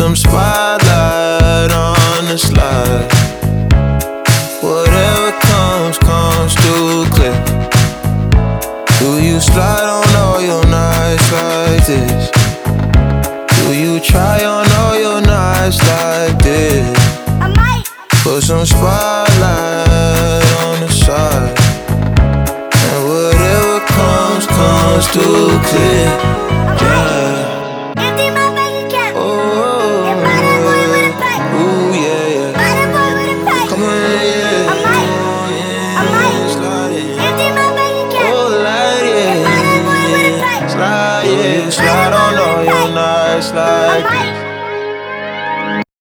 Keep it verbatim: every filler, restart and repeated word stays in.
some spotlight on the slide. Whatever comes, comes through clear. Do you slide on all your nights like this? Do you try on all your nights like this? I might Put some spotlight on the side, and whatever comes, comes through clear. Yeah. empty my bank account. Oh, And buy that boy with a pack. ooh, yeah, yeah. Buy that boy with a pack. Come on, yeah. I might, I might Slide in. empty my bank account. Oh, light, And buy that boy with a yeah. pack. Slide, yeah. Slide on all your nights I like might